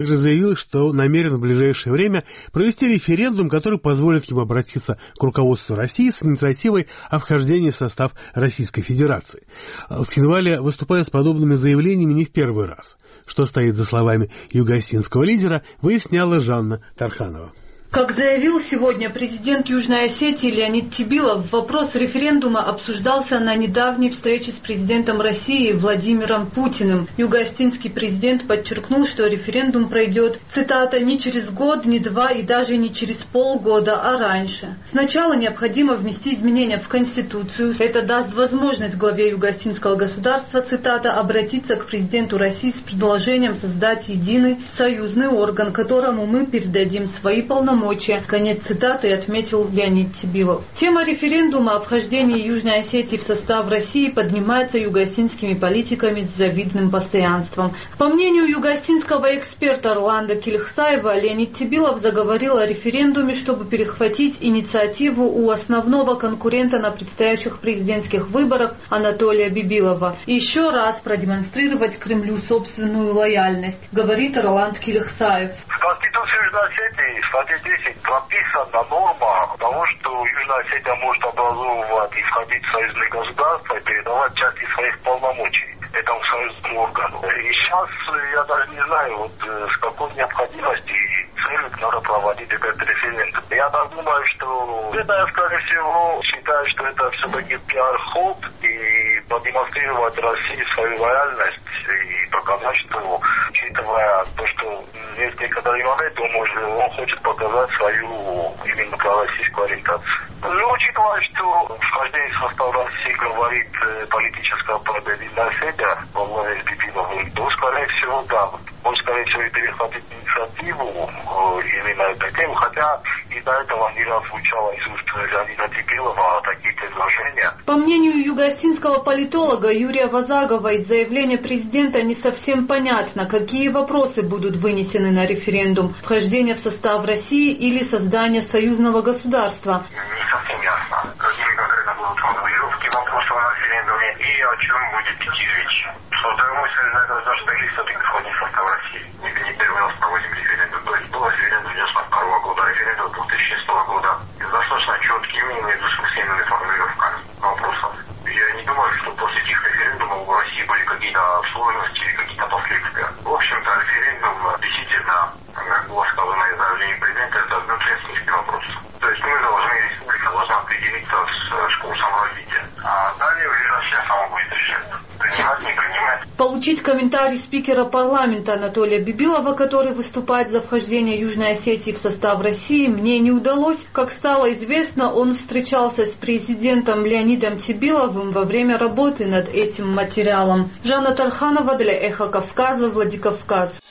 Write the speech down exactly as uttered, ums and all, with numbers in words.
заявил, что намерен в ближайшее время провести референдум, который позволит ему обратиться к руководству России с инициативой о вхождении в состав Российской Федерации. Цхинвали выступает с подобными заявлениями не в первый раз. Что стоит за словами юго-осетинского лидера, выясняла Жанна Тарханова. Как заявил сегодня президент Южной Осетии Леонид Тебилов, вопрос референдума обсуждался на недавней встрече с президентом России Владимиром Путиным. Юго-осетинский президент подчеркнул, что референдум пройдет, цитата, «не через год, не два и даже не через полгода, а раньше. Сначала необходимо внести изменения в Конституцию. Это даст возможность главе юго-осетинского государства, цитата, обратиться к президенту России с предложением создать единый союзный орган, которому мы передадим свои полномочия». Конец цитаты, отметил Леонид Тебилов. Тема референдума о вхождении Южной Осетии в состав России поднимается юго-осетинскими политиками с завидным постоянством. По мнению юго-осетинского эксперта Орландо Килихсаева, Леонид Тебилов заговорил о референдуме, чтобы перехватить инициативу у основного конкурента на предстоящих президентских выборах Анатолия Бибилова и еще раз продемонстрировать Кремлю собственную лояльность, говорит Орландо Килихсаев. В Конституции Южной Осетии, статья десять, прописана норма того, что Южная Осетия может образовывать и входить в союзные государства и передавать части своих полномочий этому союзному органу. И сейчас я даже не знаю, вот с какой необходимости и целью надо проводить этот референдум. Я так думаю, что это, скорее всего, считаю, что это все-таки пиар-ход и продемонстрировать России свою лояльность и показать, что, учитывая то, что есть некоторые моменты, он, может, он хочет показать свою именно пророссийскую ориентацию. Ну, учитывая, что вхождение в состав России говорит политическая победа Южной Осетии во главе с Бибиловым, то, скорее всего, да. Он, скорее всего, и перехватит инициативу именно этой темы, хотя и до этого не раз звучало из уст Леонида Тебилова такие предложения. По мнению юго-осетинского политолога Юрия Вазагова, из заявления президента не совсем понятно, какие вопросы будут вынесены на референдум: вхождение в состав России или создание союзного государства. Не совсем ясно, какие конкретно будут формулировки вопросов на референдуме и о чем будет идти речь. Создаем союзное государство или все-таки входим в состав России. Не, не первый раз проводим референдум. То есть был референдум девяносто второго года, референдум две тысячи шестого года. И достаточно четкими и недвусмысленными формулировками вопросов. Я не думаю, что после этих референдумов в России были какие-то сложности или какие-то последствия. В общем-то, референдум действительно, как было сказано из заявления президента, это внутрироссийский вопрос. То есть мы должны, республика должна определиться с, с курсом развития. А далее уже Россия сама будет решать. Принимать, не принимать. Получить комментарий спикера парламента Анатолия Бибилова, который выступает за вхождение Южной Осетии в состав России, мне не удалось. Как стало известно, он встречался с президентом Леонидом Тебиловым во время работы над этим материалом. Жанна Тарханова для Эхо Кавказа, Владикавказ.